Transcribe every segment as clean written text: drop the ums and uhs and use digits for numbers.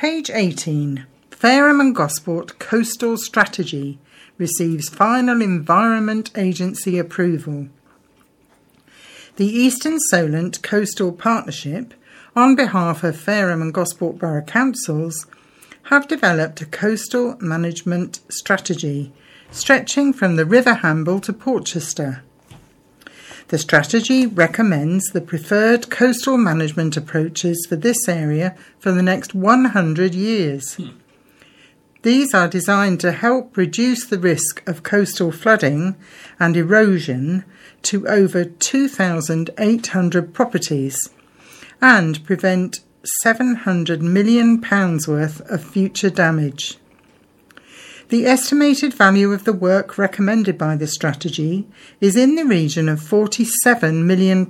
Page 18. Fareham and Gosport Coastal Strategy receives final Environment Agency approval. The Eastern Solent Coastal Partnership, on behalf of Fareham and Gosport Borough Councils, have developed a coastal management strategy stretching from the River Hamble to Portchester. The strategy recommends the preferred coastal management approaches for this area for the next 100 years. These are designed to help reduce the risk of coastal flooding and erosion to over 2,800 properties and prevent £700 million worth of future damage. The estimated value of the work recommended by the strategy is in the region of £47 million.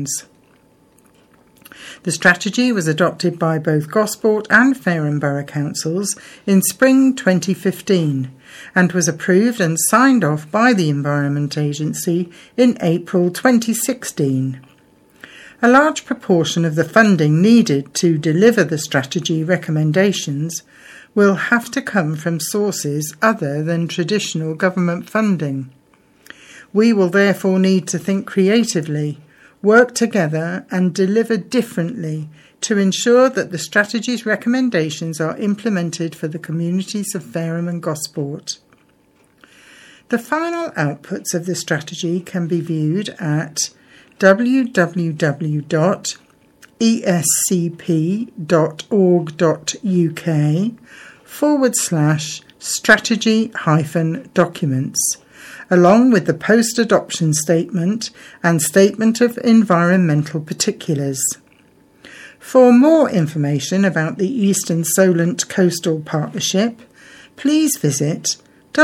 The strategy was adopted by both Gosport and Fareham Borough Councils in spring 2015 and was approved and signed off by the Environment Agency in April 2016. A large proportion of the funding needed to deliver the strategy recommendations will have to come from sources other than traditional government funding. We will therefore need to think creatively, work together and deliver differently to ensure that the strategy's recommendations are implemented for the communities of Fareham and Gosport. The final outputs of the strategy can be viewed at www.escp.org.uk/strategy-documents, along with the post-adoption statement and statement of environmental particulars. For more information about the Eastern Solent Coastal Partnership, please visit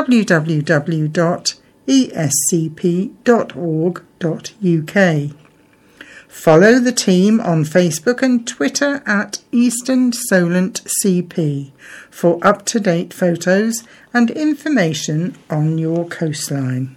www.escp.org.uk. Follow the team on Facebook and Twitter at Eastern Solent CP for up-to-date photos and information on your coastline.